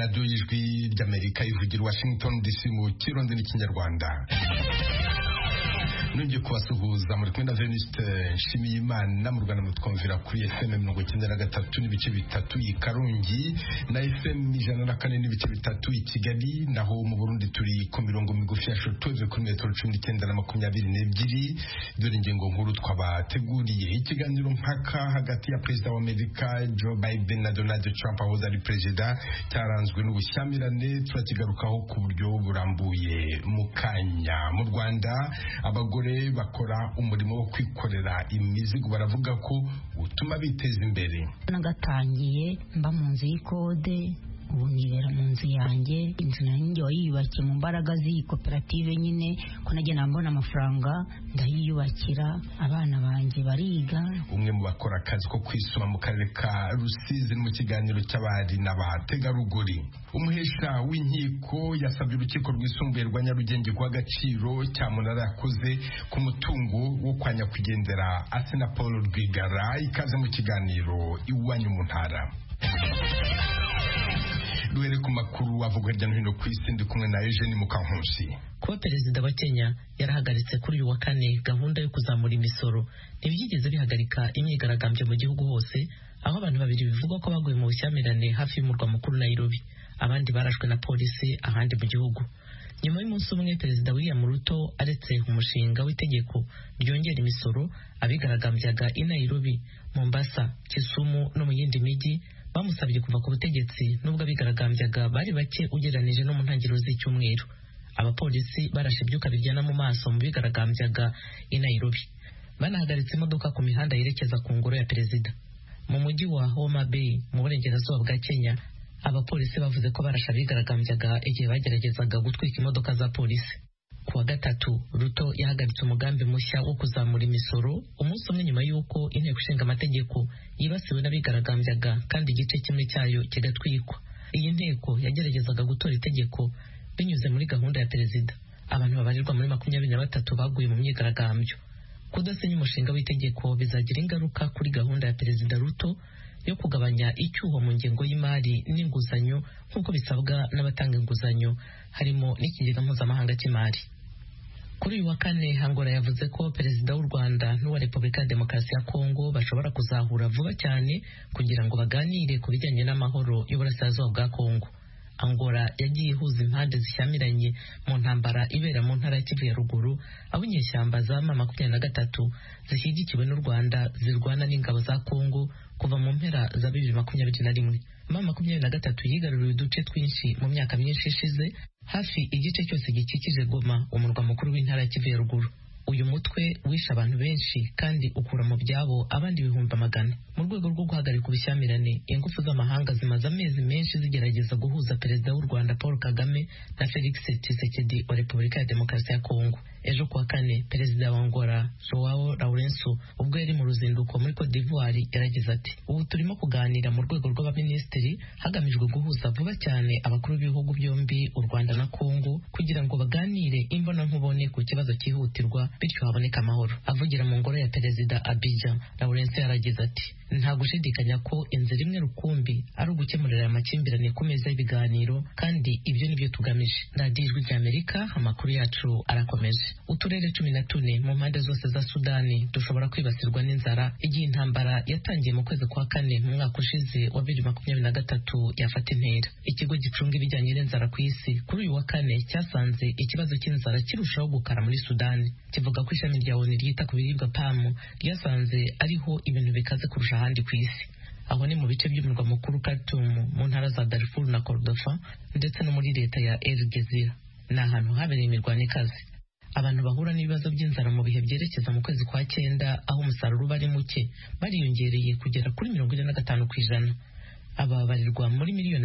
radiyo y'ijwi ry'Amerika ivugira Washington DC mu kirundi n'ikinyarwanda. Nongeye kubasuhuza muri kumwe na Venuste Nshimiyimana mu Rwanda mutwumvira kuri FM 93 n'ibice bitatu i Karongi na FM 104 n'ibice bitatu i Kigali, naho mu Burundi turi ku mirongo migufi ya shortwave kuri metero 19 na 22. Dore ingingo nkuru twabateguriye: ikiganiro mpaka hagati ya Perezida wa Amerika Joe Biden na Donald Trump aho ari perezida cyaranzwe n'ubushyamirane, turakigarukaho ku buryo burambuye mu kanya. Mu Rwanda abagore bakora umurimo wo kwikorera imizigo baravuga ko utuma biteza imbere. Nagatangiye mba mu nzu y'ikode, ubu nibera mu nzu yanjye, inzu nanjye wayiyubakiye mu mbaraga z'iyi koperative nyine, ko nagenda mbona amafaranga ndayiyubakira, abana banjye bariga. Umwe mu bakora akazi ko kwisuma mu karere ka Rusizi mu kiganiro cy'abari n'abategarugori. Umuhesha w'inkiko yasabye urukiko rwisumbuye rwa Nyarugenge guha agaciro cyamunara yakoze ku mutungo wo kwa nyakwigendera Asena Paul Rwigara. Ikaze mu kiganiro iwanyu mu ntara. Duhere ku makuru avugwa hirya no hino ku isi, ndi kumwe na Eugene Mukankusi. Kuba perezida wa Kenya yarahagaritse kuri uyu wa kane gahunda yo kuzamura imisoro ntibyigeze bihagarika imyigaragambyo mu gihugu hose, aho abantu babiri bivugwa ko baguye mu bushyamirane hafi y'umurwa mukuru Nairobi, abandi barashwe na polisi ahandi mu gihugu. Nyuma y'umunsi umwe Perezida William Ruto aretse umushinga w'itegeko ryongera imisoro, abigaragambyaga i Nairobi, Mombasa, Kisumu no mu yindi mijyi bamusabye kuva ku butegetsi, nubwo abigaragambyaga bari bake ugereranije no mu ntangiriro z'icyumweru. Abapolisi barashe ibyuka biryana mu maso mu bigaragambyaga i Nairobi, banahagaritse imodoka ku mihanda yerekeza ku ngoro ya perezida. Mu mujyi wa Homa Bay mu burengerazuba bwa Kenya, abapolisi bavuze ko barashe abigaragambyaga igihe bageragezaga gutwika imodoka za polisi. Kuwa gatatu Ruto yahagaritse umugambi mushya wo kuzamura imisoro, umunsi umwe nyuma y'uko inteko ishinga amategeko yibasiwe n'abigaragambyaga kandi igice kimwe cyayo kigatwikwa. Iyi nteko yageragezaga gutora itegeko binyuze muri gahunda ya perezida. Abantu babarirwa muri 23 baguye mu myigaragambyo. Kudasenya umushinga w'itegeko bizagira ingaruka kuri gahunda ya perezida Ruto yo kugabanya icyuho mu ngengo y'imari n'inguzanyo nk'uko bisabwa n'abatanga inguzanyo, harimo n'ikigega mpuzamahanga cy'imari. Kuri uyu wa kane Angola yavuze ko perezida w'u Rwanda n'uwa Repubulika ya Demokarasi ya Kongo bashobora kuzahura vuba cyane kugira ngo baganire ku bijyanye n'amahoro y'uburasirazuba bwa Kongo. Angola yagiye ihuza impande zishyamiranye mu ntambara ibera mu ntara ya Kivu ya ruguru, aho inyeshyamba za M23 zishyigikiwe n'u Rwanda zirwana n'ingabo za Kongo kuva mu mpera za 2021. M23 yigaruriye uduce twinshi mu myaka myinshi ishize, hafi igice cyose gikikije Goma, umurwa mukuru w'intara ya Kivu ya ruguru. Uyu mutwe wishe abantu benshi kandi ukura mu byabo abandi ibihumbi amagana. Mu rwego rwo guhagarika ubushyamirane, ingufu z'amahanga zimaze amezi menshi zigerageza guhuza perezida w'u Rwanda Paul Kagame na Felix Tshisekedi wa Repubulika ya Demokarasi ya Kongo. Ejo kuwa kane perezida wa Angola Joao Lourenço ubwo yari mu ruzinduko muri Cote d'Ivoire yaragize ati: ubu turimo kuganira mu rwego rw'abaminisitiri hagamijwe guhuza vuba cyane abakuru b'ibihugu byombi, u Rwanda na Kongo, kugira ngo baganire imbonankubone ku kibazo cyihutirwa bityo haboneka amahoro. Avugira mu ngoro ya perezida Abidjan, Lourenço yaragize ati: nta gushidikanya ko inzira imwe rukumbi ari ugukemurira amakimbirane ku meza y'ibiganiro, kandi ibyo nibyo tugamije. Radio Ijwi ry'Amerika, amakuru yacu arakomeje. Uturere 14 mu mpande zose za Sudani dushobora kwibasirwa n'inzara igihe intambara yatangiye mu kwezi kwa kane mu mwaka ushize wa 2023 yafata intera. Ikigo gicunga ibijyanye n'inzara ku isi kuri uyu wa kane cyasanze ikibazo cy'inzara kirushaho gukara muri Sudani. Kivuga ko ishami rya ONU ryita ku biribwa PAM ryasanze ariho ibintu bikaze kurusha ahandi ku isi. Aho ni mu bice by'umurwa mukuru Khartoum, mu ntara za Darfur na Kordofan ndetse no muri leta ya El Gezira. Ni ahantu habereye imirwano ikaze. Abantu bahura n'ibibazo by'inzara mu bihe byerekeza mu kwezi kwa 9, aho umusaruro uba ari muke, bariyongereye kugera kuri 45%. Aba barirwa muri miliyoni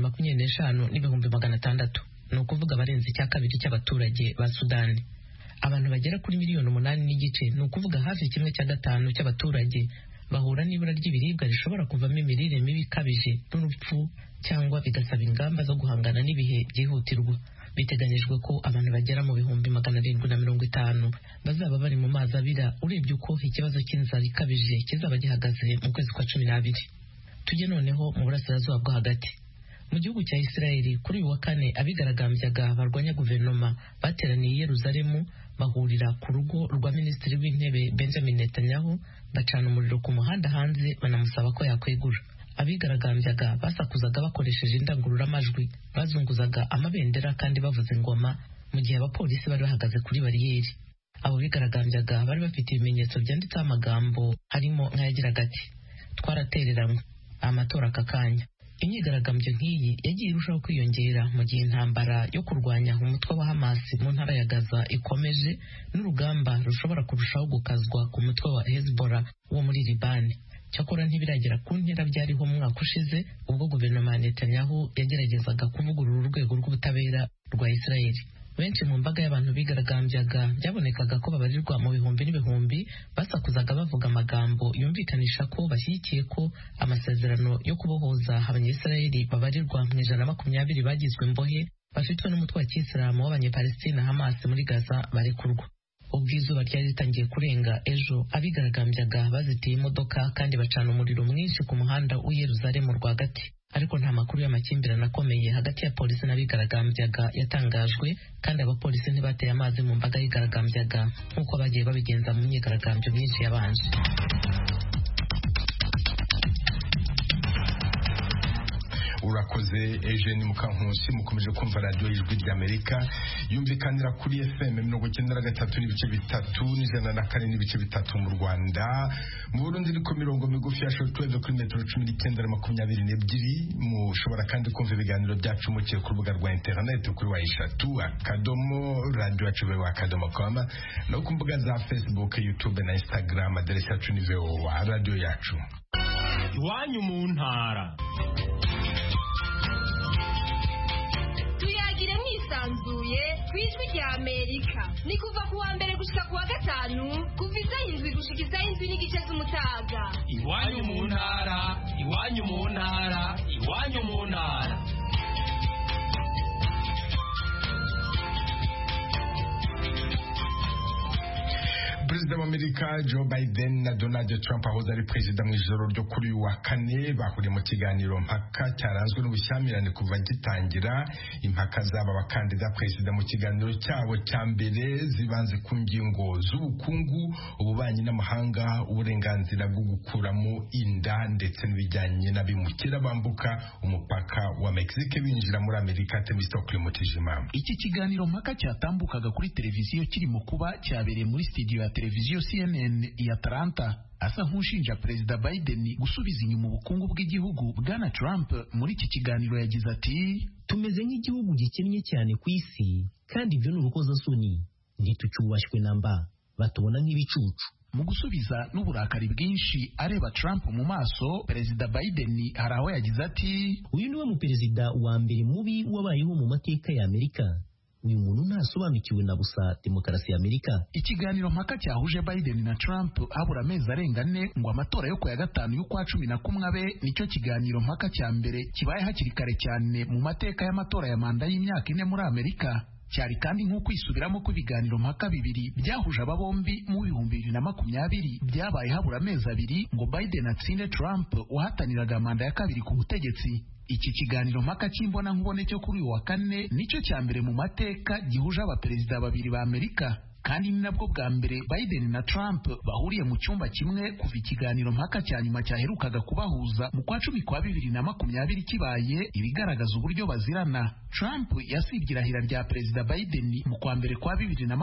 25,600, ni ukuvuga barenze icya kabiri cy'abaturage ba Sudani. Abantu bagera kuri miliyoni 8 n'igice, ni ukuvuga hafi 1/5 cy'abaturage, bahura n'ibura ry'ibiribwa rishobora kuvamo imirire mibi ikabije n'urupfu, cyangwa bigasaba ingamba zo guhangana n'ibihe byihutirwa. Biteganyijwe ko abantu bagera mu bihumbi 750 bazaba bari mu mazi abira, urebye uko ikibazo cy'inzara ikabije kizaba gihagaze mu kwezi kwa 12. Tujye noneho mu burasirazuba bwo hagati. Mu gihugu cya Israeli kuri uyu wa kane abigaragambyaga barwanya guverinoma bateraniye i Yeruzalemu bahurira ku rugo rwa minisitiri w'intebe Benjamin Netanyahu bacana umuriro ku muhanda hanze banamusaba ko yakwegura. Abigaragambyaga basakuzaga bakoresheje indangururamajwi, bazunguzaga amabendera kandi bavuza ingoma mu gihe abapolisi bari bahagaze kuri bariyeri. Abo bigaragambyaga bari bafite ibimenyetso byanditseho amagambo harimo nk'ayagiraga ati twaratereranywe amatora aka kanya. Imyigaragambyo nk'iyi yagiye irushaho kwiyongera mu gihe intambara yo kurwanya umutwe wa Hamas mu ntara ya Gaza ikomeje n'urugamba rushobora kurushaho gukazwa ku mutwe wa Hezbollah wo muri Libani. Cyakora ntibiragera ku ntera byariho mu mwaka ushize ubwo guverinoma ya Netanyahu yageragezaga kuvugurura urwego rw'ubutabera rwa Israeli. Benshi mu mbaga y'abantu bigaragambyaga byabonekaga ko babarirwa mu bihumbi n'ibihumbi basakuzaga bavuga amagambo yumvikanisha ko bashyigikiye ko amasezerano yo kubohoza abanyisirayeli babarirwa mu 120 bagizwe imbohe bafitwe n'umutwe wa kisilamu w'abanyepalestina Hamas muri Gaza barekurwa. Ubwo izuba ryari ritangiye kurenga ejo abigaragambyaga bazitiye imodoka kandi bacana umuriro mwinshi ku muhanda w'i Yeruzalemu rwagati. Ariko nta makuru y'amakimbirane akomeye hagati ya polisi n'abigaragambyaga yatangajwe, kandi abapolisi ntibateye amazi mu mbaga yigaragambyaga nk'uko bagiye babigenza mu myigaragambyo myinshi yabanje. Urakoze Eugene Mukankusi. Mukomeje kumva radio y'Ijwi ry'Amerika yumvikanira kuri FM 93.3 n'104.3 mu Rwanda. Mu Burundi riko mirongo migufi ya shortwave kuri metero 1922. Mushobora kandi kumva ibiganiro byacu mukiye ku rubuga rwa internet kuri wa akadomo radio @akadomo.com no ku mbuga za Facebook, YouTube na Instagram. Aderesi yacu ni VOA radio yacu. Iwanyu mu ntara. Tuyagire mwisanzuye kwijwi rya Amerika. Ni kuva ku wa mbere gushika ku wa gatanu kuva isaha 7 gushika isaha 7:30 z'umutaga. Iwanyu mu ntara, iwanyu mu ntara, iwanyu mu ntara. Perezida wa Amerika Joe Biden na Donald Trump ahoze ari perezida mu ijoro ryo kuri uyu wa kane bahuriye mu kiganiro mpaka cyaranzwe n'ubushyamirane kuva gitangira. Impaka z'aba bakandida perezida mu kiganiro cyabo cya mbere zibanze ku ngingo z'ubukungu, ububanyi n'amahanga, uburenganzira bwo gukuramo inda ndetse n'ibijyanye n'abimukira bambuka umupaka wa Mexique binjira muri Amerika. Temistokle Mutijima. Iki kiganiro mpaka cyatambukaga kuri televiziyo kirimo kuba cyabereye muri studio ya televiziyo CNN ya Atlanta. Asa nk'ushinja Perezida Biden gusubiza inyuma ubukungu bw'igihugu, Bwana Trump muri iki kiganiro yagize ati tumeze nk'igihugu gikennye cyane ku isi kandi ibyo ni urukozasoni, ntitucyubashywe na mba, batubona nk'ibicucu. Mu gusubiza n'uburakari bwinshi areba Trump mu maso, Perezida Biden hari aho yagize ati uyu niwe mu perezida wa mbere mubi wabayeho mu mateka ya Amerika. Uyu muntu ntasobanukiwe na busa demokarasi ya Amerika. Ikiganiro mpaka cyahuje Biden na Trump habura amezi arenga 4 ngo amatora yo ku ya gatanu y'ukwa 11 abe. Nicyo kiganiro mpaka cya mbere kibaye hakiri kare cyane mu mateka y'amatora ya manda y'imyaka 4 muri Amerika. Cyari kandi nko kwisubiramo ko ibiganiro mpaka bibiri byahuje aba bombi mu 2020 byabaye habura amezi 2 ngo Biden atsinde Trump wahataniraga manda ya kabiri ku butegetsi. Iki kiganiro mpaka cy'imbona nkubone cyo kuri uyu wa kane nicyo cya mbere mu mateka gihuje abaperezida babiri ba Amerika, kandi ni nabwo bwa mbere Biden na Trump bahuriye mu cyumba kimwe kuva ikiganiro mpaka cya nyuma cyaherukaga kubahuza mu kwa 10 kwa 2020 kibaye, ibigaragaza uburyo bazirana. Trump yasibye irahira rya Perezida Biden mu kwa mbere kwa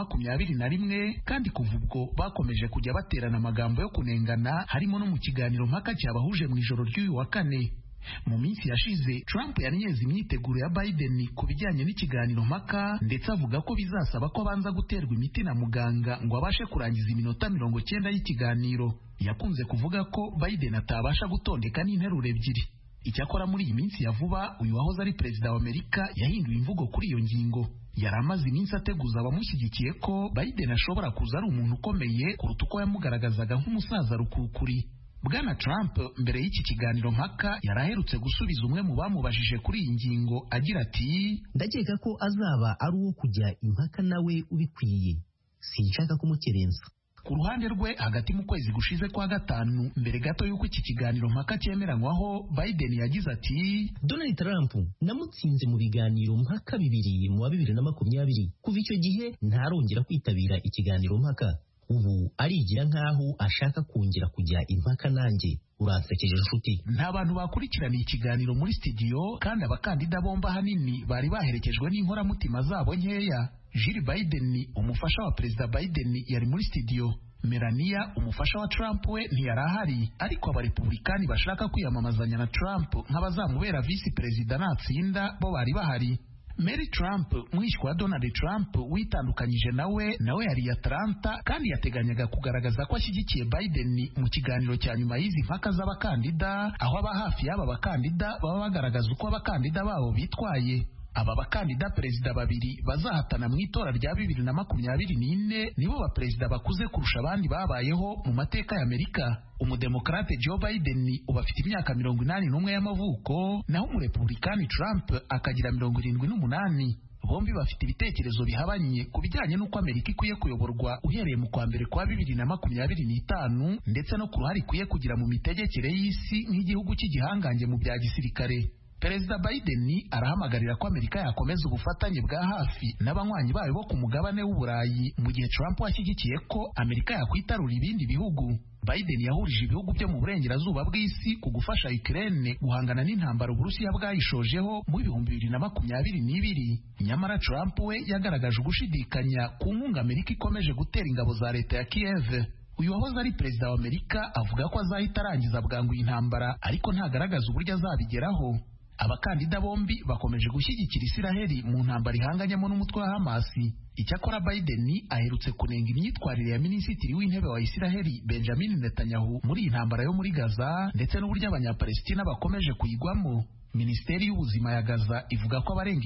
2021, kandi kuva ubwo bakomeje kujya baterana amagambo yo kunengana, harimo no mu kiganiro mpaka cyabahuje mu ijoro ry'uyu wa kane. Mu minsi yashize Trump yaniyeze imyiteguro ya Biden ku bijyanye n'ikiganiro mpaka, ndetse avuga ko bizasaba ko abanza guterwa imiti na muganga ngo abashe kurangiza iminota 90 y'ikiganiro. Yakunze kuvuga ko Biden atabasha gutondeka n'interuro ebyiri. Icyakora muri iyi minsi ya vuba uyu wahoze ari perezida wa Amerika yahinduye imvugo kuri iyo ngingo. Yari amaze iminsi ateguza abamushyigikiye ko Biden ashobora kuza ari umuntu ukomeye kuruta uko yamugaragazaga nk'umusaza rukukuri. Bwana Trump mbere y'iki kiganiro mpaka yaraherutse gusubiza umwe mu bamubajije kuri iyi ngingo agira ati ndakeka ko azaba ari uwo kujya impaka nawe ubikwiye, sinshaka kumukerensa. Ku ruhande rwe hagati mu kwezi gushize kwa gatanu mbere gato y'uko iki kiganiro mpaka cyemeranywaho, Biden yagize ati Donald Trump namutsinze mu biganiro mpaka 2 mu wa 2020. Kuva icyo gihe ntarongera kwitabira ikiganiro mpaka. Ubu arigira nkaho ashaka kongera kujya impaka nanjye. Uransekeje nshuti. Nta bantu bakurikiraniye ikiganiro muri studio, kandi abakandida bomba hanini bari baherekejwe n'inkoramutima zabo nkeya. Jill Biden, umufasha wa Perezida Biden, yari muri studio. Melania, umufasha wa Trump, we ntiyari ahari, ariko abarepublikani bashaka kwiyamamazanya na Trump nk'abazamubera visi perezida natsinda bo bari bahari. Mary Trump, mwishywa wa Donald Trump, witandukanyije nawe yari ya Atlanta, kandi yateganyaga kugaragaza ko ashyigikiye Biden mu kiganiro cya nyuma y'izi mpaka z'abakandida, aho aba hafi y'aba bakandida baba bagaragaza uko abakandida babo bitwaye. Aba bakandida perezida babiri bazahatana mu itora rya 2024 nibo baperezida bakuze kurusha abandi babayeho mu mateka ya Amerika. Umudemokrate Joe Biden uba afite imyaka 81 y'amavuko, naho umurepublikani Trump akagira 78. Bombi bafite ibitekerezo bihabanye ku bijyanye n'uko Amerika ikwiye kuyoborwa uhereye mu kwa mbere kwa 2025, ndetse no ku ruhare ikwiye kugira mu mitegekere y'isi nk'igihugu cy'igihangange mu bya gisirikare. Perezida Biden arahamagarira ko Amerika yakomeza ubufatanye bwa hafi n'abanywanyi bayo bo ku mugabane w'Uburayi, mu gihe Trump ashyigikiye ko Amerika yakwitarura ibindi bihugu. Biden yahurije ibihugu byo mu burengerazuba bw'isi ku gufasha Ukraine guhangana n'intambara Uburusiya bwayishojeho mu 2022. Nyamara Trump we yagaragaje ugushidikanya ku nkunga Amerika ikomeje gutera ingabo za leta ya Kiev. Uyu wahoze ari perezida wa Amerika avuga ko azahita arangiza bwangu intambara, ariko ntagaragaza uburyo azabigeraho. Abakandida bombi bakomeje gushyigikira Isiraheli mu ntambara ihanganyemo n'umutwe wa Hamas. Icyakora Biden aherutse kunenga imyitwarire ya minisitiri w'intebe wa Isiraheli Benjamin Netanyahu muri iyi ntambara yo muri Gaza, ndetse n'uburyo abanyapalestina bakomeje kuyigwamo. Minisiteri y'ubuzima ya Gaza ivuga ko abarenga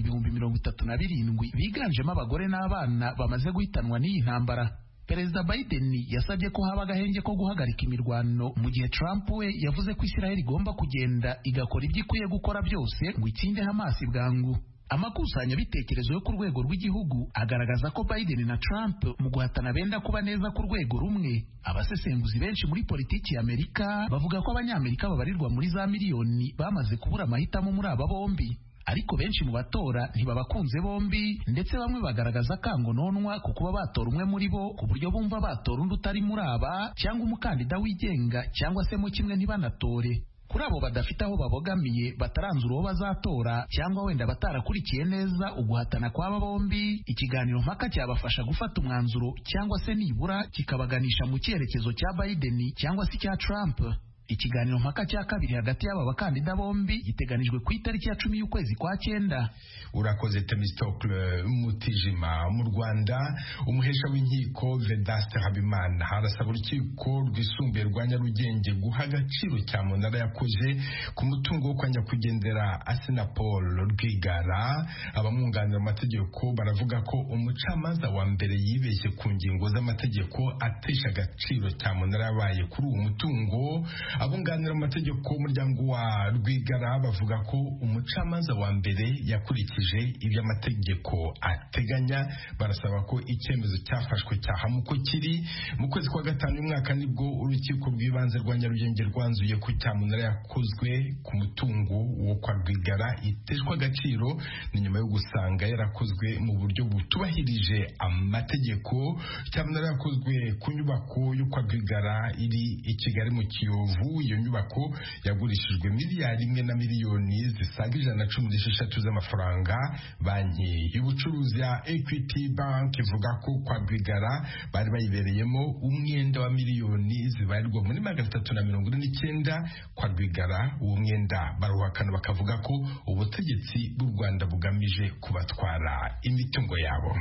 37,000 biganjemo abagore n'abana bamaze guhitanwa n'iyi ntambara. Perezida Biden yasabye ko haba agahenge ko guhagarika imirwano, mu gihe Trump we yavuze ko Isiraheli igomba kugenda igakora ibyo ikwiye gukora byose ngo itsinde Hamas bwangu. Amakusanyabitekerezo yo ku rwego rw'igihugu agaragaza ko Biden na Trump mu guhatana benda kuba neza ku rwego rumwe. Abasesenguzi benshi muri politiki ya Amerika bavuga ko abanyamerika babarirwa muri za miliyoni bamaze kubura amahitamo muri aba bombi. Ariko benshi mu batora ntibabakunze bombi, ndetse bamwe bagaragaza kangononwa ku kuba batora umwe muri bo, ku buryo bumva batora undi utari muri aba, cyangwa umukandida wigenga, cyangwa se mu kimwe ntibanatore. Kuri abo badafite aho babogamiye, bataranzura uwo bazatora, cyangwa wenda batarakurikiye neza uguhatana kw'aba bombi, ikiganiro mpaka cyabafasha gufata umwanzuro, cyangwa se nibura kikabaganisha mu cyerekezo cya Biden cyangwa se cya Trump. Ikiganiro mpaka cya kabiri hagati y'aba bakandida bombi giteganijwe ku itariki ya 10 y'ukwezi kwa 9. Urakoze Temistokle Mutijima. Mu Rwanda, umuhesha w'inkiko Vedaste Habimana harasaba urukiko rwisumbuye rwa Nyarugenge guha agaciro cyamunara yakoze ku mutungo wo kwa nyakwigendera Assinapol Rwigara. Abamwunganira amategeko baravuga ko umucamanza wa mbere yibeshye ku ngingo z'amategeko atesha agaciro cyamunara yabaye kuri uwo mutungo. Abunganira amategeko umuryango wa Rwigara bavuga ko umucamanza wa mbere yakurikije iby'amategeko ateganya. Barasaba ko icyemezo cyafashwe cyahamuko kiri. Mu kwezi kwa gatanu y'umwaka nibwo urukiko rw'ibanze rwa Nyarugenge rwanzuye ko cyamunara yakozwe ku mutungo wo kwa Rwigara iteshwa agaciro, ni nyuma yo gusanga yarakozwe mu buryo butubahirije amategeko. Cyamunara yakozwe ku nyubako yo kwa Rwigara iri i Kigali mu Kiyovu. Iyo nyubako yagurishijwe miliyari 1 na miliyoni zisaga 116 z'amafaranga. Banki y'ubucuruzi ya Equity Bank ivuga ko kwa Rwigara bari bayibereyemo umwenda wa miliyoni zibarirwa muri 349. Kwa Rwigara uwo mwenda baruhakana, bakavuga ko ubutegetsi bw'u Rwanda bugamije kubatwara imitungo yabo.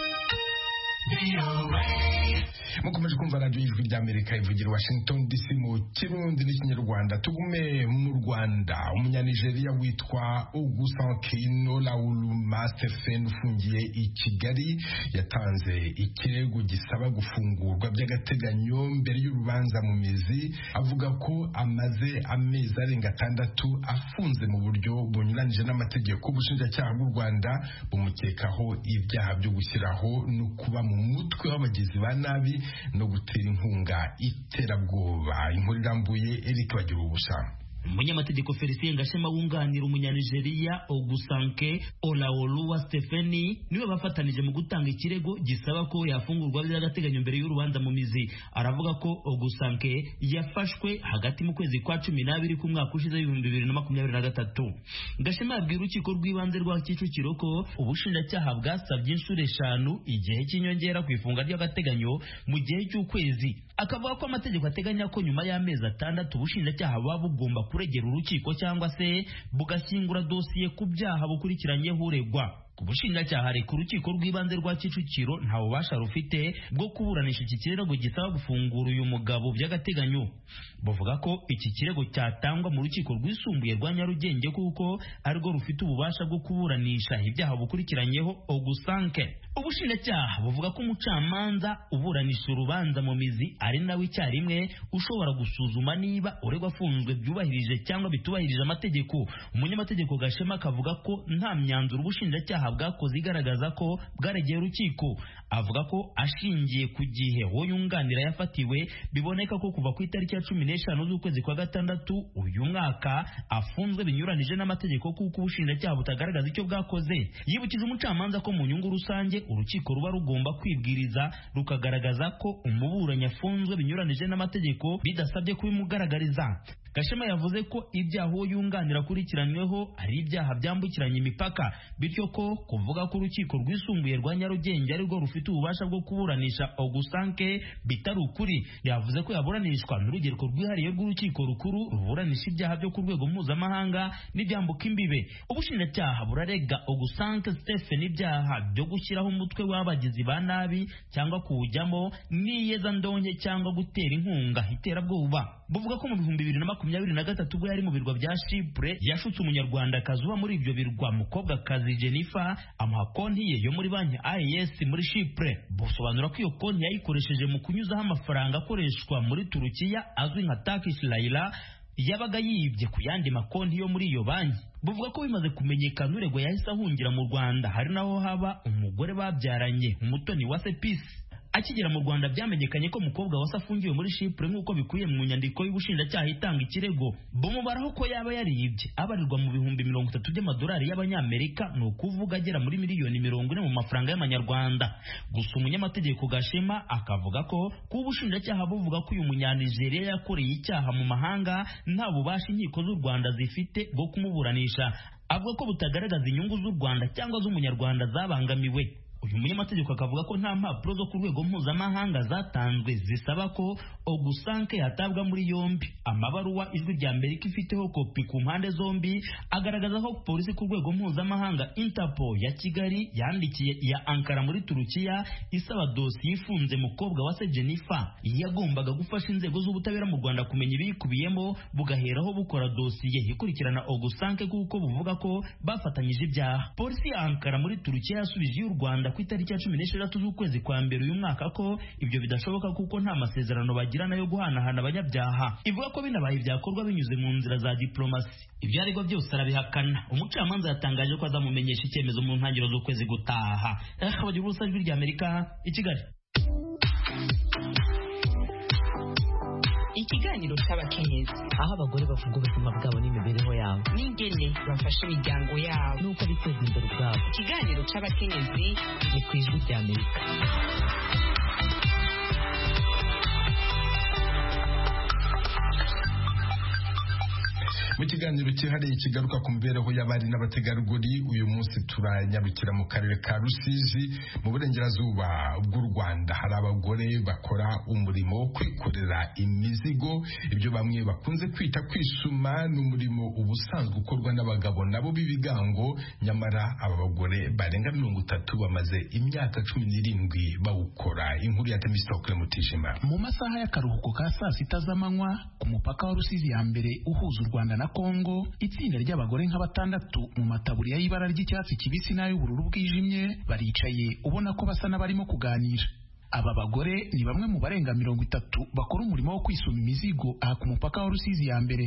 Mukomeje kumva radio y'Ijwi ry'Amerika ivugira Washington DC mu Kirundi n'Ikinyarwanda. Tugume mu Rwanda, umunyanigeriya witwa Ogusankino Lauluma Stephen ufungiye i Kigali yatanze ikirego gisaba gufungurwa by'agateganyo mbere y'urubanza mu mizi. Avuga ko amaze amezi arenga 6 afunze mu buryo bunyuranije n'amategeko. Ubushinjacyaha bw'u Rwanda bumukekaho ibyaha byo gushyiraho no kuba mu umutwe w'abagizi ba nabi no gutera inkunga iterabwoba. Inkuru irambuye Eric Bagira ubusa. Umunyamategeko Felicien Gashema wunganira umunyanigeriya Ogusanke Olaoluwa Stephanie niwe bafatanije mu gutanga ikirego gisaba ko yafungurwa by'agateganyo mbere y'urubanza mu mizi. Aravuga ko Ogusanke yafashwe hagati mu kwezi kwa 12 k'umwaka ushize 2023. Gashema yabwira urukiko rw'ibanze rwa Kicukiro ko ubushinjacyaha bwasabye inshuro 5 igihe cy'inyongera ku ifunga ry'agateganyo mu gihe cy'ukwezi. Akavuga ko amategeko ateganya ko nyuma y'amezi 6 ubushinjacyaha buba bugomba kuregera urukiko cyangwa se bugashyingura dosiye ku byaha bukurikiranyeho uregwa. Ubushinjacyaha reka urukiko rw'ibanze rwa Kicukiro nta bubasha rufite bwo kuburanisha iki kirego gisaba gufungura uyu mugabo by'agateganyo. Buvuga ko iki kirego cyatangwa mu rukiko rwisumbuye rwa Nyarugenge kuko arirwo rufite ububasha bwo kuburanisha ibyaha bukurikiranyeho Ogusanke. Ubushinjacyaha buvuga ko umucamanza uburanisha urubanza mu mizi ari nawe icyarimwe ushobora gusuzuma niba uregwa afunzwe byubahirije cyangwa bitubahirije amategeko. Umunyamategeko Gashema akavuga ko nta myanzuro ubushinjacyaha bwakoze igaragaza ko bwaregeye urukiko. Avuga ko ashingiye ku gihe uwo yunganira yafatiwe biboneka ko kuva ku itariki ya 15 z'ukwezi kwa gatandatu uyu mwaka afunzwe binyuranije n'amategeko kuko ubushinjacyaha butagaragaza icyo bwakoze. Yibukije umucamanza ko mu nyungu rusange urukiko ruba rugomba kwibwiriza rukagaragaza ko umuburanyi afunzwe binyuranije n'amategeko bidasabye kubimugaragariza. Gashema yavuze ko ibyaha uwo yunganira akurikiranyweho ari ibyaha byambukiranya imipaka, bityo ko kuvuga ko urukiko rwisumbuye rwa Nyarugenge arirwo rufite ububasha bwo kuburanisha Ogusanke bitari ukuri. Yavuze ko yaburanishwa n'urugereko rwihariye rw'urukiko rukuru ruburanisha ibyaha byo ku rwego mpuzamahanga n'ibyambuka imbibe. Ubushinjacyaha burarega Ogusanke Stephen ibyaha byo gushyiraho umutwe w'abagizi ba nabi cyangwa kuwujyamo n'iyeza ndonke cyangwa gutera inkunga iterabwoba. Buvuga ko mu 2023 ubwo yari mu birwa bya Chypre yashutse umunyarwandakazi uba muri ibyo birwa mukobwakazi Jennifer amuha konti ye yo muri banki AES muri Chypre. Busobanura ko iyo konti yayikoresheje mu kunyuzaho amafaranga akoreshwa muri Turukiya azwi nka Turkish Lira yabaga yibye ku yandi makonti yo muri iyo banki. Buvuga ko bimaze kumenyekana uregwa yahise ahungira mu Rwanda, hari naho haba umugore babyaranye umutoni wa Sepisi. Akigera mu Rwanda byamenyekanye ko umukobwa wase afungiwe muri Chypre nk'uko bikuye mu nyandiko y'ubushinjacyaha itanga ikirego. Bumubaraho ko yaba yaribye abarirwa mu bihumbi 30 by'amadolari y'abanyamerika, ni ukuvuga agera muri miliyoni 40 mu mafaranga y'amanyarwanda. Gusa umunyamategeko Gashema akavuga ko ubushinjacyaha buvuga ko uyu munyanigeria yakoreye icyaha mu mahanga nta bubasha inkiko z'u Rwanda zifite bwo kumuburanisha. Avuga ko butagaragaza inyungu z'u Rwanda cyangwa z'umunyarwanda zabangamiwe. Uyu munyamategeko akavuga ko nta mpapuro zo ku rwego mpuzamahanga zatanzwe zisaba ko Ogusanke yatabwa muri yombi. Amabaruwa Ijwi rya Amerika ifiteho kopi ku mpande zombi agaragaza ko polisi ku rwego mpuzamahanga Interpol ya Kigali yandikiye ya Ankara muri Turukiya isaba dosiye ifunze mukobwa wa Jennifer. Yagombaga gufasha inzego z'ubutabera mu Rwanda kumenya ibikubiyemo bugaheraho bukora dosiye ikurikirana Ogusanke kuko buvuga ko bafatanyije ibyaha. Polisi ya Ankara muri Turukiya yasubije y'u Rwanda ku itariki ya 16 z'ukwezi kwa mbere uyu mwaka ko ibyo bidashoboka kuko nta masezerano bagirana yo guhanahana abanyabyaha. Ivuga ko binabaye byakorwa binyuze mu nzira za diplomasi. Ibyo ariko byose arabihakana. Umucamanza yatangaje ko azamumenyesha icyemezo mu ntangiriro z'ukwezi gutaha. Bagira ubusa Ijwi rya Amerika i Kigali. Ikiganiro cy'abakenyezi, aho abagore bavuga ubuzima bwabo n'imibereho yabo n'ingene bafasha imiryango yabo n'uko biteza imbere ubwabo. Ikiganiro cy'abakenyezi ni ku Ijwi rya Amerika. Mu kiganiro cyihariye kigaruka ku mibereho y'abari n'abategarugori, uyu munsi turanyarukira mu karere ka Rusizi mu burengerazuba bw'u Rwanda. Hari abagore bakora umurimo wo kwikorera imizigo, ibyo bamwe bakunze kwita kwisuma. N'umurimo ubusanzwe ukorwa n'abagabo nabo b'ibigango, nyamara aba bagore barenga 30 bamaze imyaka 17 bawukora. Inkuru ya Temistokle Mutijima. Mu masaha y'akaruhuko ka saa sita z'amanywa ku mupaka wa Rusizi ya mbere uhuza u Rwanda na Kongo, itsinda ry'abagore nka 6 mu mataburiya y'ibara ry'icyatsi kibisi n'ay'ubururu bwijimye baricaye ubona ko basa n'abarimo kuganira. Aba bagore ni bamwe mu barenga 30 bakora umurimo wo kwisuma imizigo aha ku mupaka wa Rusizi ya mbere.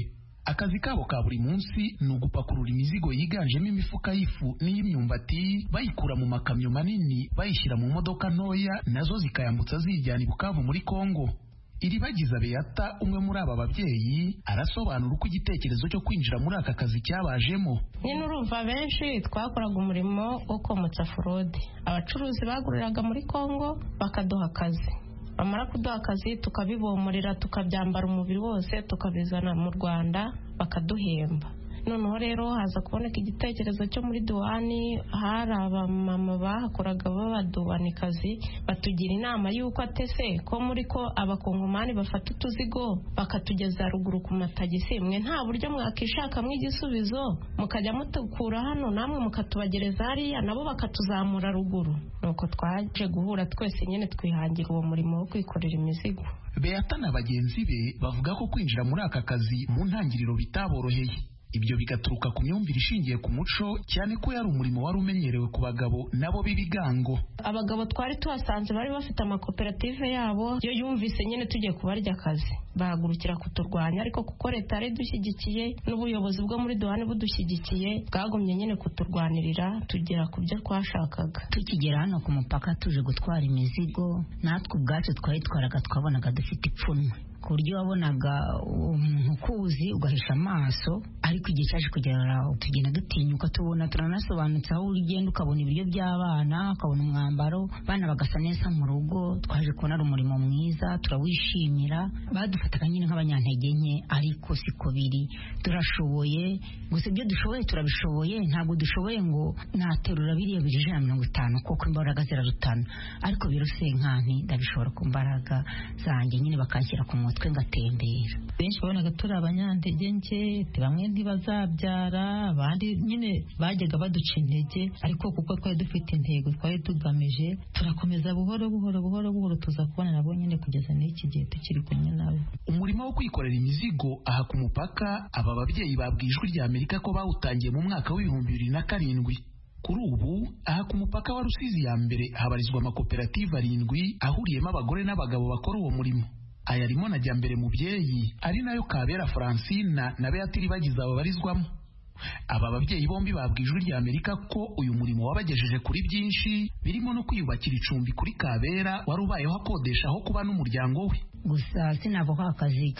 Akazi kabo ka buri munsi ni ugupakurura imizigo yiganjemo imifuka y'ifu n'iy'imyumbati bayikura mu makamyo manini bayishyira mu modoka ntoya nazo zikayambutsa zijyana i Bukavu muri Kongo. Iribagiza Beata umwe muri aba babyeyi arasobanura uko igitekerezo cyo kwinjira muri aka kazi cyabajemo. Nyine urumva benshi twakoraga umurimo wo komotsa forode, abacuruzi baguriraga muri Kongo bakaduha akazi, bamara kuduha akazi tukabibomorera tukabyambara umubiri wose tukabizana mu Rwanda bakaduhemba. Noneho rero haza kuboneka igitekerezo cyo muri duwani, hari abamama bahakoraga b'abaduwanikazi batugira inama y'uko atese ko muri ko abakongomani bafata utuzigo bakatugeza ruguru ku matagisi, mwe nta buryo mwakishakamo igisubizo mukajya mutukura hano namwe mukatubagereza hariya nabo bakatuzamura ruguru. Nuko twaje guhura twese nyine twihangira uwo murimo wo kwikorera imizigo. Beata na bagenzi be bavuga ko kwinjira muri aka kazi mu ntangiriro bitaboroheye. Ibyo bigaturuka ku myumvire ishingiye ku muco, cyane ko yari umurimo wari umenyerewe ku bagabo nabo b'ibigango. Abagabo twari tuhasanze bari bafite amakoperative yabo, yo yumvise nyine tugiye kubarya akazi bahagurukira kuturwanya, ariko kuko leta yari dushyigikiye n'ubuyobozi bwo muri duwani budushyigikiye bwagumye nyine kuturwanirira tugera ku byo twashakaga. Tukigera hano ku mupaka tuje gutwara imizigo, natwe ubwacu twayitwaraga twabonaga dufite ipfunwe, ku buryo wabonaga umuntu ukuzi ugahisha amaso, ariko igihe cyaje kugera tugenda dutinyuka, tubona turanasobanutse aho ugenda ukabona ibiryo by'abana, ukabona umwambaro, bana bagasa neza mu rugo. Twaje kubona ari umurimo mwiza turawishimira, badufataga nyine nk'abanyantege nke, ariko siko biri, turashoboye. Gusa ibyo dushoboye turabishoboye, ntabwo dushoboye ngo naterura biriya biri 150 kuko imbaraga zirarutana, ariko birose nkanti ndabishobora ku mbaraga zanjye nyine bakanshyira ku twe ngatembera. Benshi babonaga turi abanyantege nke, bamwe ntibazabyara, abandi nyine bajyaga baduca intege, ariko kuko twari dufite intego twari tugamije, turakomeza buhoro buhoro tuza kubona nabo nyine kugeza n'iki gihe tukiri kumwe nabo. Umurimo wo kwikorera imizigo aha ku mupaka, aba babyeyi babwiye Ijwi ry'Amerika ko bawutangiye mu mwaka w'2007. Kuri ubu aha ku mupaka wa Rusizi ya mbere habarizwa amakoperative 7 ahuriyemo abagore n'abagabo bakora uwo murimo. Aya arimo na Jyambere Mubyeyi, ari nayo Kabera Francina na Beatiri bagize abo barizwamo. Aba babyeyi bombi babwiye Ijwi ry'Amerika ko uyu murimo wabagejeje kuri byinshi, birimo no kwiyubakira icumbi kuri Kabera wari ubayeho akodeshaho kuba n'umuryango we. Gusa sinavuga akazi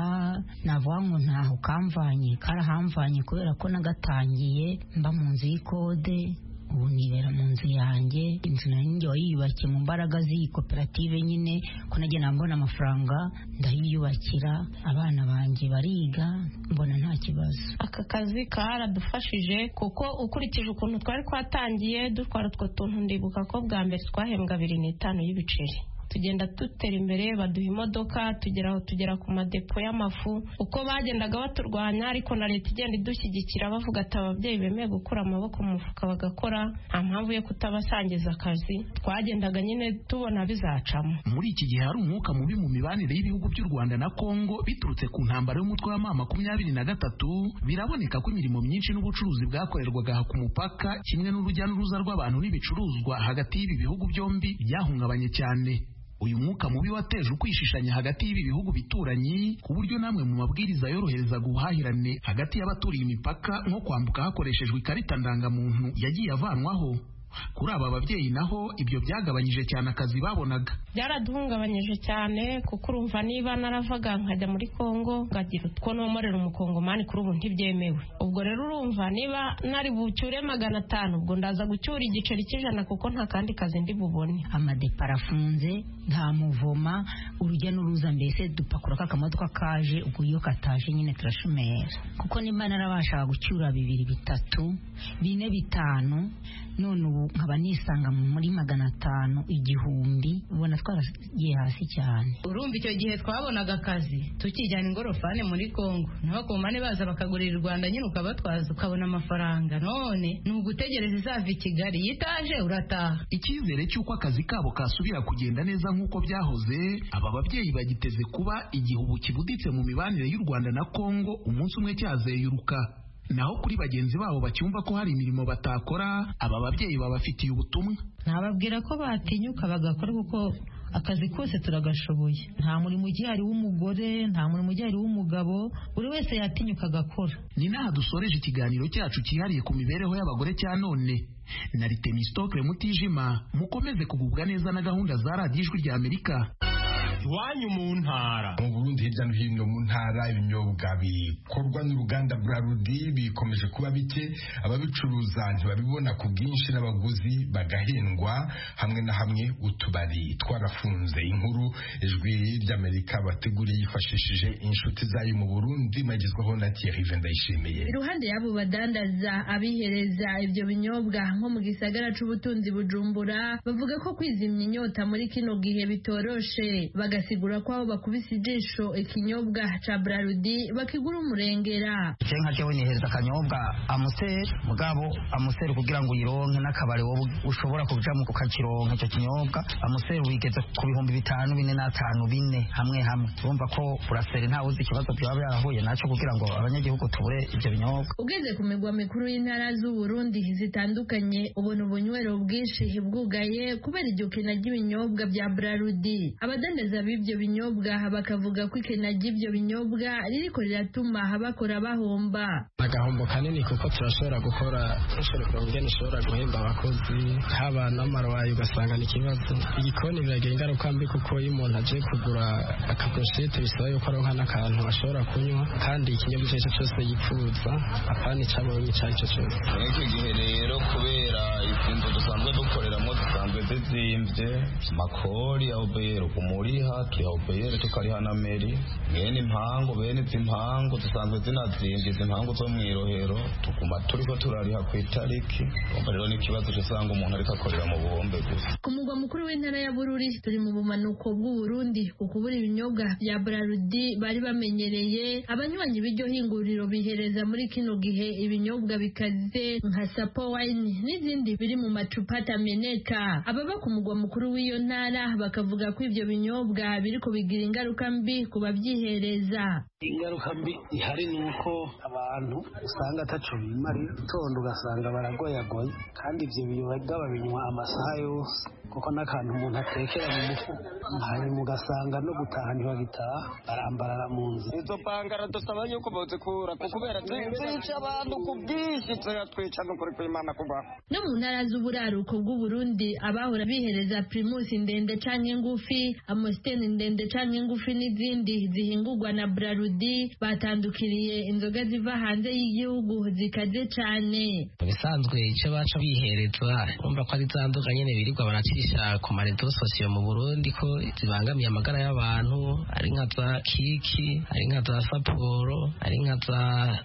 navuga ngo ntaho kamvanye, karahamvanye kubera ko nagatangiye mba mu nzu y'ikode, ubu nibera mu nzu yanjye. Inzu nanjye wayiyubakiye mu mbaraga z'iyi koperative nyine, ko nagenda mbona amafaranga ndayiyubakira, abana banjye bariga, mbona nta kibazo. Aka kazi karadufashije kuko ukurikije ukuntu twari twatangiye dutwara utwo tuntu, ndibuka ko bwa mbere twahembwa 2,500 y'ibiceri. Tugenda dutera imbere, baduha imodoka, tugera ku madepo y'amafu. Uko bagendaga baturwanya, ariko na leta igenda idushyigikira bavuga ati ababyeyi bemeye gukura amaboko mu mufuka bagakora, nta mpamvu yo kutabasangiza akazi. Twagendaga nyine tubona bizacamo. Muri iki gihe hari umwuka mubi mu mibanire y'ibihugu by'u Rwanda na Kongo biturutse ku ntambara y'umutwe wa M23. Biraboneka ko imirimo myinshi n'ubucuruzi bwakorerwaga aha ku mupaka, kimwe n'urujya n'uruza rw'abantu n'ibicuruzwa hagati y'ibi bihugu byombi byahungabanye cyane. Uyu mwuka mubi wateje ukwishishanya hagati y'ibi bihugu bituranyi, ku buryo namwe mu mabwiriza yorohereza guhahirane hagati y'abaturiye imipaka nko kwambuka hakoreshejwe ikarita ndangamuntu yagiye avanwaho. Kuri aba babyeyi naho ibyo byagabanyije cyane akazi babonaga. Byaraduhungabanyije cyane kuko urumva niba naravaga nkajya muri Kongo ngagira utwo nomorera umukongomani, kuri ubu ntibyemewe. Ubwo rero urumva niba nari bucyure 500, ubwo ndaza gucyura igiceri cy'ijana kuko nta kandi kazi ndi bubone. Amadepara afunze, nta muvoma, urujya n'uruza, mbese dupakura k'akamodoka kaje, ubwo iyo kataje nyine turashumera. Kuko nimba narabashaga gucyura 2, 3, 4, 5, none ubu nkaba nisanga muri 500, 1000, ubona twaragiye hasi cyane. Urumva icyo gihe twabonaga akazi tukijyana ingorofane muri Kongo, n'abakomane baza bakagurira u Rwanda nyine ukabatwaza ukabona amafaranga, none ni ugutegereza izava i Kigali, yitaje urataha. Icyizere cy'uko akazi kabo kasubira kugenda neza nk'uko byahoze, aba babyeyi bagiteze kuba igihugu kibuditse mu mibanire y'u Rwanda na Kongo umunsi umwe cyazeyuruka. Naho kuri bagenzi babo bacyumva ko hari imirimo batakora, aba babyeyi babafitiye ubutumwa. Nababwira ko batinyuka bagakora, kuko akazi kose turagashoboye, nta murimo ugihari w'umugore, nta murimo ugihari w'umugabo, buri wese yatinyuka agakora. Ni naha dusoreje ikiganiro cyacu cyihariye ku mibereho y'abagore cya none. Nari Temistokle Mutijima, mukomeze kugubwa neza na gahunda za radiyo Ijwi rya Amerika. Iwanyu mu ntara. Mu Burundi hirya no hino mu ntara ibinyobwa bikorwa n'uruganda Braludi bikomeje kuba bike, ababicuruza ntibabibona ku bwinshi n'abaguzi bagahendwa, hamwe na hamwe utubari twarafunze. Inkuru Ijwi ry'Amerika bateguriye yifashishije inshuti zayo mu Burundi, magezwaho na Thierry Vendayishimiye. Iruhande y'abo badandaza abihereza ibyo binyobwa nko mu gisagara c'ubutunzi Bujumbura, bavuga ko kwizimya inyota muri kino gihe bitoroshe, bagasigura ko aho bakubise ijisho ikinyobwa ca Braludi bakigura umurengera. Cenka cyewe nihereza akanyobwa Amstel, mugabo Amstel kugira ngo uyironke n'akabare wowe ushobora kuja mu kukakironka icyo kinyobwa Amstel wigeze ku bihumbi 5, 4 na 5 bine hamwe. Urumva ko Brasserie ntawe uzi ikibazo byaba byahuye naco kugira ngo abanyagihugu tubure ibyo binyobwa. Ugeze ku migwa mikuru y'intara z'u Burundi zitandukanye, ubona ubunywero bwinshi bwugaye kubera iryo kena ry'ibinyobwa bya Braludi. Abadandaza b'ibyo binyobwa bakavuga ko ikena ry'ibyo binyobwa ririko riratuma bakora bahomba. Agahombo kanini kuko turashobora gukora ingene ushobora guhemba abakozi, haba n'amarwayi ugasanga ni ikibazo. Igikoni biragira ingaruka mbi kuko iyo umuntu aje kugura akagoshete bisaba yuko aronka n'akantu ashobora kunywa, kandi ikinyobwa icyo cyose yipfuza apana icabonye icyo ari cyo cyose. Iki gihe rero kubera izinzu dusanzwe dukoreramo zisanzwe zizimvye, makori ya obero kumuriha tuyahobere tukariha na meri, bene izi mpangu dusanzwe zinazimvye, izi mpangu zo mwirohero tukuma turiko turariha ku itariki. Rero ni ikibazo usanga umuntu ariko akorera mu buhombe gusa. Ku mugwa mukuru w'intara ya Bururi turi mu bumanuko bw'u Burundi, ukubura ibinyobwa bya Braludi bari bamenyereye, abanywanyi b'iryo hinguriro bihereza muri kino gihe ibinyobwa bikaze nka Sapo wine n'izindi biri mu macupa atameneka. Ababa ku mugwa mukuru w'iyo ntara bakavuga ko ivyo binyobwa biriko bigira ingaruka mbi ku babyihereza. Ingaruka mbi ihari nuko abantu usanga ataco bimari, itondo ugasanga baragoyagoye, kandi ivyo biyoga babinywa amasaha yose kuko n'akantu umuntu atekera mu mufu, hanyuma ugasanga no gutaha ntibagitaha, barambarara mu nzira. Izo bangara dusaba yuko bozikura kubera zica abantu ku bwinshi, twica no kuri kw'Imana kubaho. No mu ntara z'uburaruko bw'u Burundi abahora bihereza Primus ndende canke ngufi, Amstel ndende canke ngufi n'izindi zihingurwa na Braludi batandukiriye inzoga ziva hanze y'igihugu zikaze cane. Bisanzwe ico baca biherezwa urumva ko ari zandukanye ne birirwa baracisha ku marezo sosiyo mu Burundi ko zibangamiye amagara y'abantu, ari nka za Kiki, ari nka za Sapporo, ari nka za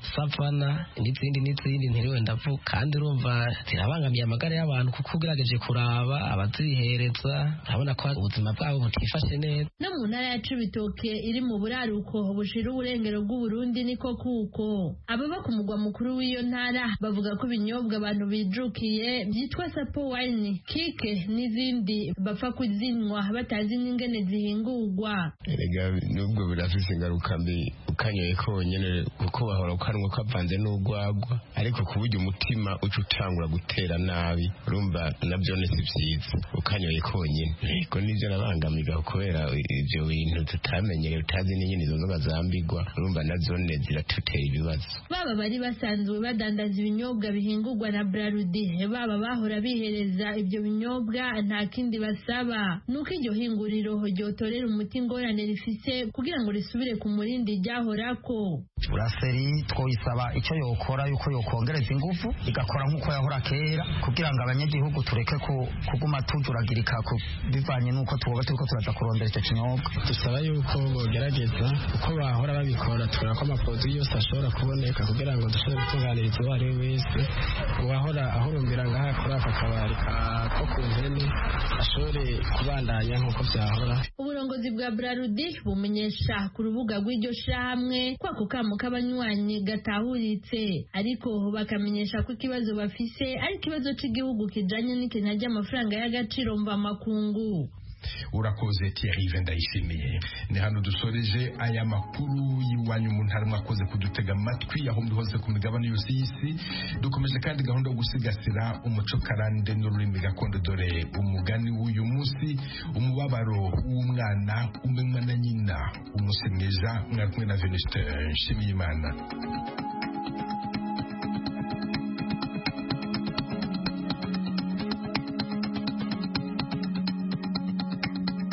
Savana n'izindi ntiriwe ndavuga, kandi urumva zirabangamiye amagara y'abantu kuko ugerageje kuraba abazihereza urabona ko ubuzima bwabo butifashe neza. No mu ntara ya Cibitoke iri mu buraruko bushira uburengero bw'u Burundi niko kuko ababa ku mugwa mukuru w'iyo ntara bavuga ko ibinyobwa abantu bijukiye byitwa Sapo wine, Kike n'izindi bapfa kuzinywa batazi n'ingene zihingurwa. Erega nubwo birafise ingaruka mbi ukanyoye konyene kuko bahora ukanwa kavanze n'ugwagwa, ariko kuburyo umutima uca utangura gutera nabi, urumva nabyo ni vyiza ukanyoye konyene. Ko nivyo nabangamiga kubera ivyo bintu tutamenyereye, utazi n'inyene izo nzoga zambigwa, urumva nazo ziratutera ibibazo. Baba bari basanzwe badandaza ibinyobwa bihingurwa na Braludi, baba bahora bihereza ibyo binyobwa, nta kindi basaba nuko iryo hinguriro ryotorera umuti ingorane rifise kugira ngo risubire ku murindi ryahorako. Brasserie twoyisaba icyo yokora yuko yokongereza ingufu igakora nk'uko yahora kera, kugira ngo abanyagihugu tureke kuguma tujuragirika bivanye n'uko tuba turiko turaza kurondera icyo kinyobwa. Dusaba yuko bogerageza uko bahora babikora, tukora ko amaproduit yose ashobora kuboneka kugira ngo dushobore gutunganiriza uwo ari we wese uwahora ahurumbira ngaha kuri aka kabari ko ku mpene ashobore kubandanya nk'uko byahora. Uburongozi bwa Braludi bumenyesha ku rubuga rw'iryo shirahamwe ko ako kamo k'abanywanyi gatahuritse, ariko bakamenyesha ko ikibazo bafise ari ikibazo c'igihugu kijanye n'ikena ry'amafaranga y'agaciro mva makungu. urakoze Thierry Vendayishimiye. Ni hano dusoreje aya makuru y'iwanyu mu ntara, mwakoze kudutega amatwi aho muri hose ku migabane yose y'isi. Dukomeje kandi gahunda yo gusigasira umuco karande n'ururimi gakondo, dore umugani w'uyu munsi: umubabaro w'umwana umenywa na nyina. Umunsi mwiza, mwari kumwe na Venuste Nshimiyimana.